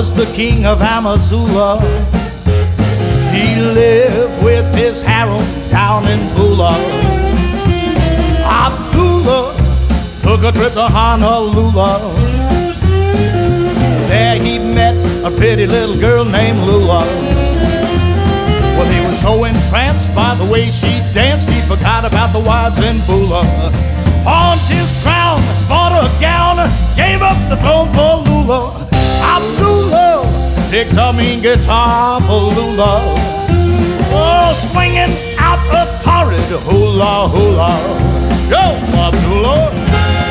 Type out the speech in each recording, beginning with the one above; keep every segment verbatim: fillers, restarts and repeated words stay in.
was the king of Amazula. He lived with his harem down in Bula. Abdullah took a trip to Honolulu. There he met a pretty little girl named Lula. Well, he was so entranced by the way she danced, he forgot about the wives in Bula. Pawned his crown, bought a gown, gave up the throne for Lula. Abdullah picked a mean guitar for Lula. Oh, swinging out a torrid hula hula. Yo, Abdullah.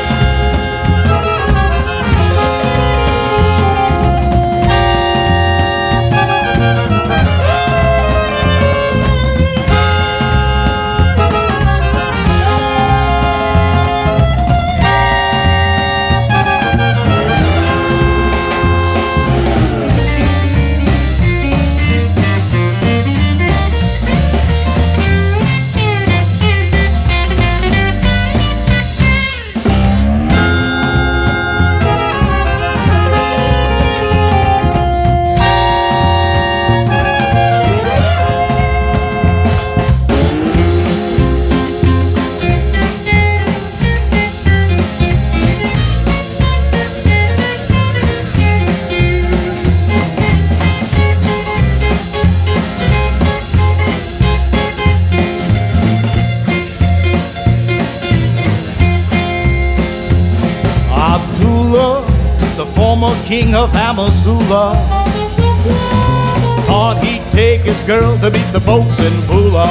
The former king of Amazula thought he'd take his girl to beat the boats in Bula.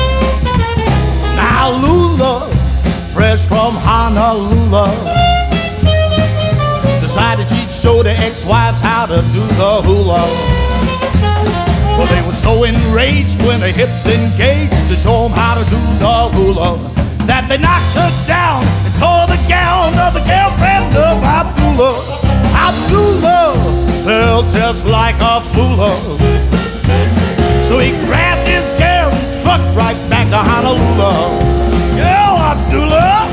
Now Lula, fresh from Honolulu, decided she'd show the ex-wives how to do the hula. Well, they were so enraged when their hips engaged to show them how to do the hula that they knocked her down and tore the gown of the girlfriend of Abdullah. Abdullah felt just like a fool. So he grabbed his girl and trucked right back to Honolulu. Yo, Abdullah!